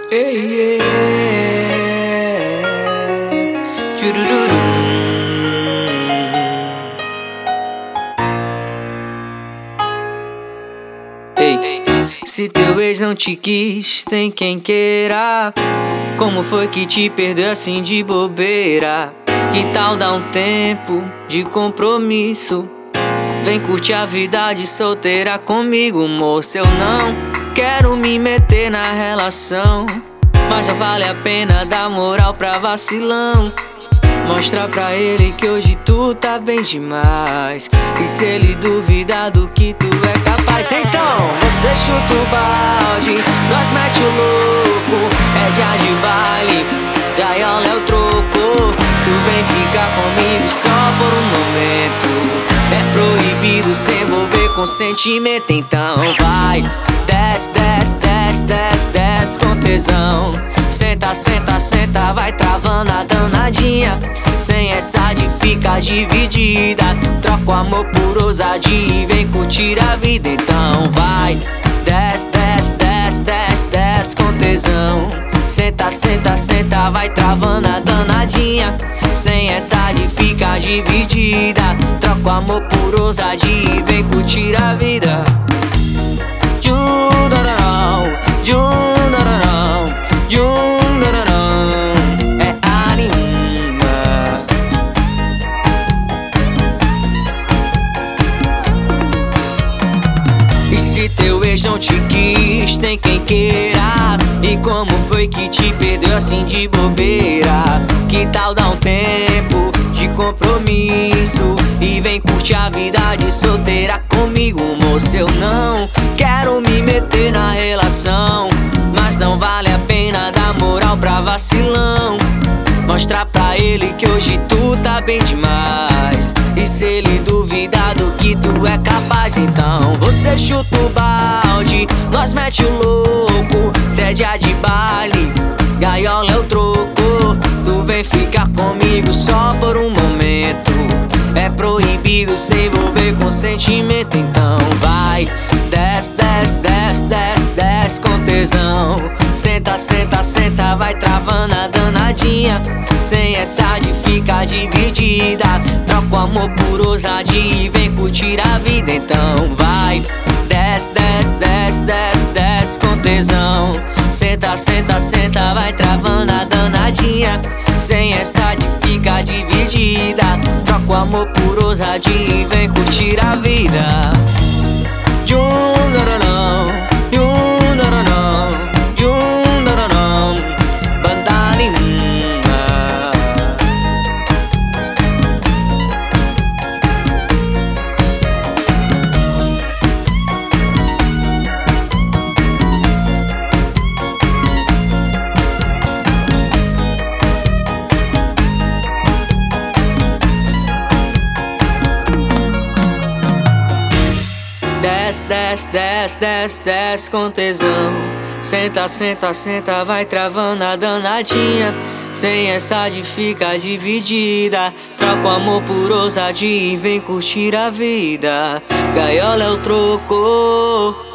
Ei, ei, tchurururum. Ei, se teu ex não te quis, tem quem queira. Como foi que te perdeu assim de bobeira? Que tal dar um tempo de compromisso? Vem curtir a vida de solteira comigo, moço. Eu não quero me meter na relação, mas já vale a pena dar moral pra vacilão. Mostra pra ele que hoje tu tá bem demais, e se ele duvidar do que tu é capaz, então você chuta o balde, nós mete o louco. É dia de baile, gaiola é o troco. Tu vem ficar comigo só por um momento. É proibido se envolver com sentimento, então vai. Desce, desce, desce, desce, desce com tesão. Senta, senta, senta, vai travando a danadinha. Sem essa de ficar dividida, troca o amor por ousadia e vem curtir a vida, então vai. Desce, desce, desce, desce, desce com tesão. Senta, senta, senta, vai travando a danadinha. Sem essa de ficar dividida, troca o amor por ousadia e vem curtir a vida. É anima. E se teu ex não te quis, tem quem queira. E como foi que te perdeu assim de bobeira? Que tal dar um tempo de compromisso e vem curtir a vida de solteira comigo, moço? Eu não quero me meter na relação, mas não vale a pena dar moral pra vacilão. Mostra pra ele que hoje tu tá bem demais, e se ele duvidar do que tu é capaz, então você chuta o balde, nós mete o louco. Se é dia de baile, gaiola é o troco. Tu vem ficar comigo só por um momento. É proibido se envolver com sentimento, então vai. Desce, desce, desce, desce, desce com tesão. Senta, senta, senta, vai travando a danadinha. Sem essa de ficar dividida, troca o amor por ousadia e vem curtir a vida, então vai. Desce, desce, desce, desce, desce com tesão. Senta, senta, senta, vai travando a danadinha. Sem essa de ficar dividida, troca o amor por ousadia e vem curtir a vida. Banda Lima. Desce, desce, desce, desce, desce com tesão. Senta, senta, senta, vai travando a danadinha. Sem essa de ficar dividida, troca o amor por ousadia e vem curtir a vida. Gaiola é o troco.